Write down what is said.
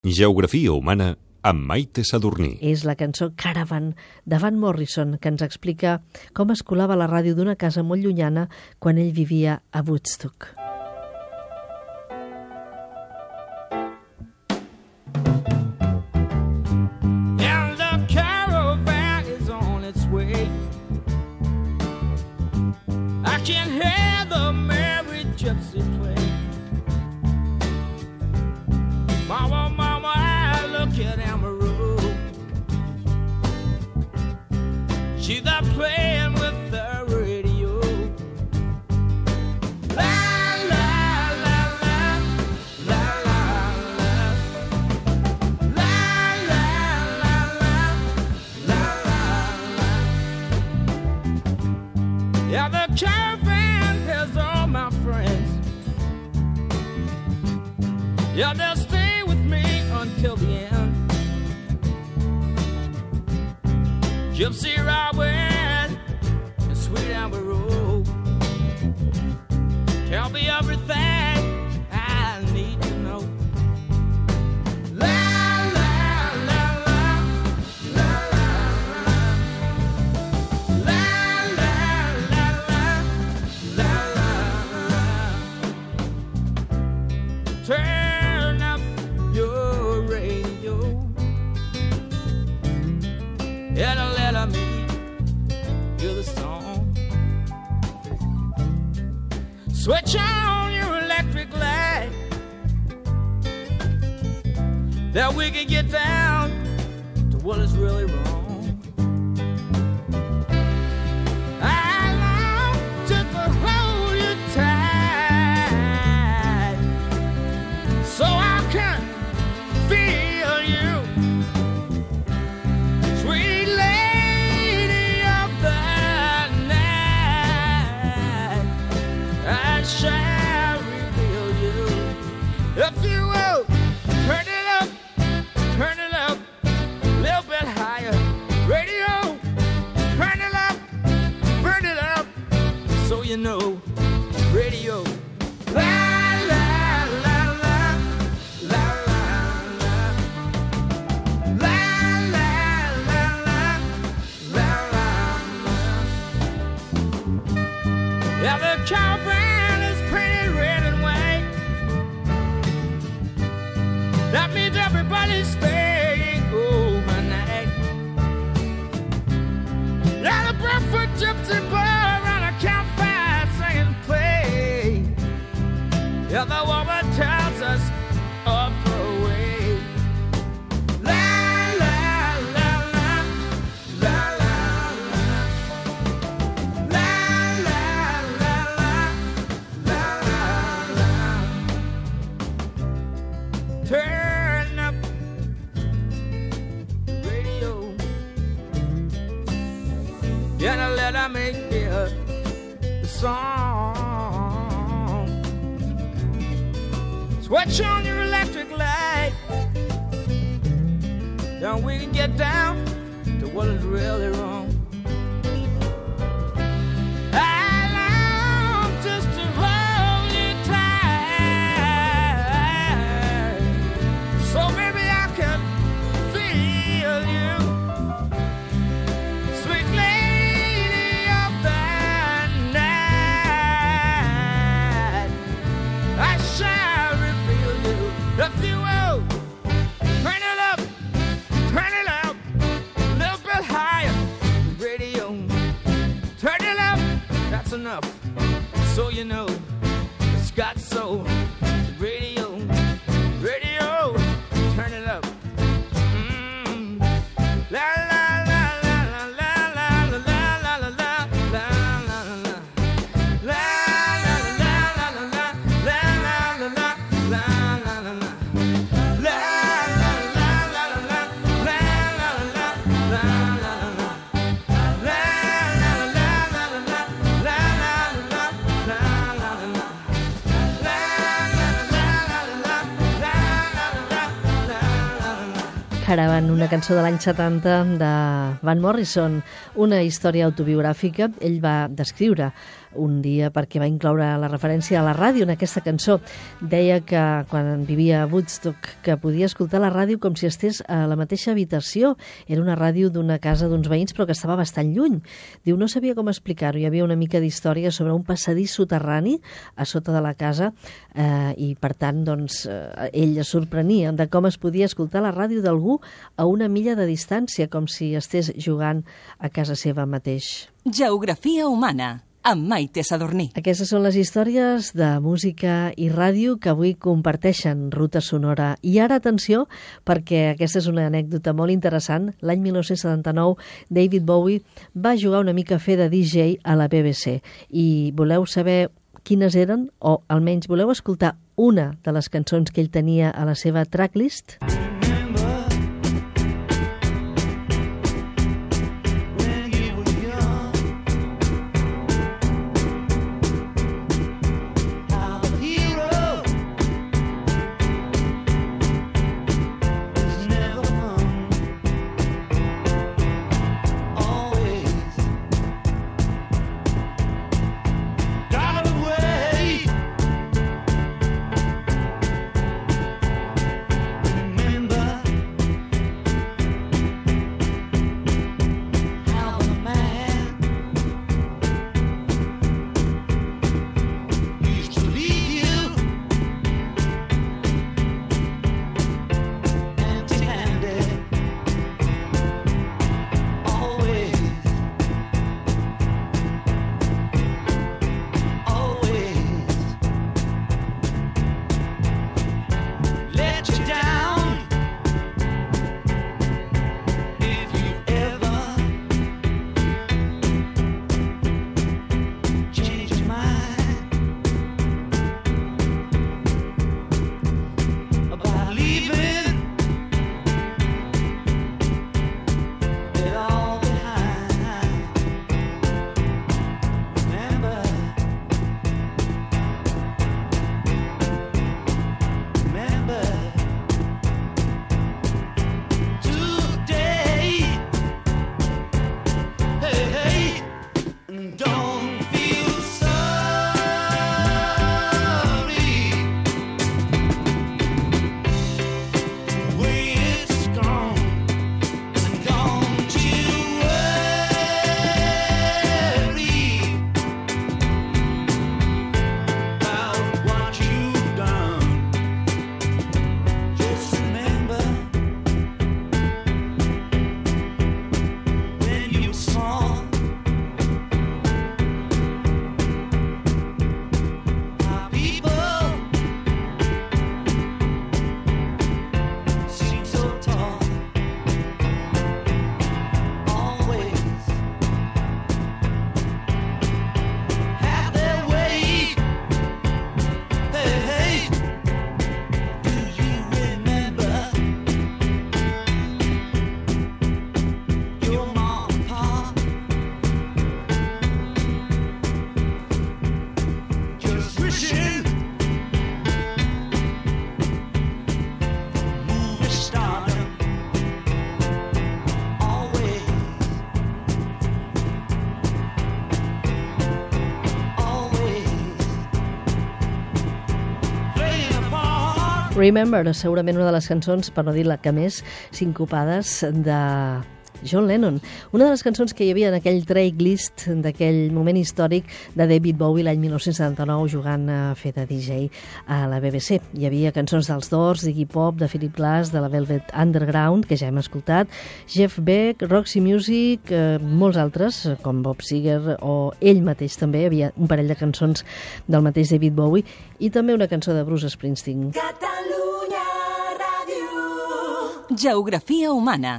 Geografia humana amb Maite Sadurní. És la cançó Caravan de Van Morrison, que ens explica com es colava la ràdio d'una casa molt llunyana quan ell vivia a Woodstock. And the caravan is on its way. I can hear the merry gypsy play. Mama, mama, I look at Amaru. She's there playing with the radio. La, la, la, la, la, la, la. La, la, la, la, la, la. Yeah, the caravan has all my friends. Yeah, they'll stay with me until the end. Gypsy Robin and Sweet Amber Road tell me everything I need to know. La, la, la, la, la, la, la, la, la, la, la, la. Turn up your radio and let me hear the song. Switch on your electric light, that we can get down to what is really wrong. I long just to hold you tight, so I can feel you, sweet lady of the night. I shall reveal you. If you will, turn it up, a little bit higher. Radio, turn it up, burn it up, so you know. Radio. La, la, la, la, la, la, la, la, la, la, la, la. Yeah, the caravan is painted red and white. That means everybody's staying overnight. Yeah, the barefoot gypsy boy around a campfire singing and play. Yeah, the woman tells us off away. La, la, la, la, la, la, la, la, la, la, la, la. Turn up the radio, yeah, let her make hear the song. Switch on your electric light, then we can get down to what is really wrong. I long just to hold you tight, so maybe I can feel you, sweet lady of the night. I shall reveal you. If you will, turn it up, a little bit higher. Radio, turn it up, that's enough, so you know it's got soul. Radio, turn it up. La la la la la la la la la la la la la la Caravan, una cançó de l'any 70 de Van Morrison, una història autobiogràfica. Ell va descriure un dia perquè va incloure la referència a la ràdio en aquesta cançó. Deia que quan vivia a Woodstock que podia escoltar la ràdio com si estés a la mateixa habitació. Era una ràdio d'una casa d'uns veïns però que estava bastant lluny. Diu, no sabia com explicar-ho. Hi havia una mica d'història sobre un passadís soterrani a sota de la casa i per tant doncs, ell es sorprenia de com es podia escoltar la ràdio d'algú a una milla de distància, com si estés jugant a casa seva mateix. Geografia humana, amb Maite Sadurní. Aquestes són les històries de música i ràdio que avui comparteixen Ruta Sonora. I ara, atenció, perquè aquesta és una anècdota molt interessant. L'any 1979, David Bowie va jugar una mica a fer de DJ a la BBC. I voleu saber quines eren, o almenys voleu escoltar una de les cançons que ell tenia a la seva tracklist? Remember, segurament una de les cançons, per no dir la que més, sincopades de John Lennon. Una de les cançons que hi havia en aquell tracklist d'aquell moment històric de David Bowie l'any 1979 jugant a fer de DJ a la BBC. Hi havia cançons dels Doors, d'Iggy Pop, de Philip Glass, de la Velvet Underground, que ja hem escoltat, Jeff Beck, Roxy Music, molts altres, com Bob Seger o ell mateix també. Hi havia un parell de cançons del mateix David Bowie i també una cançó de Bruce Springsteen. Catalunya Ràdio. Geografia humana.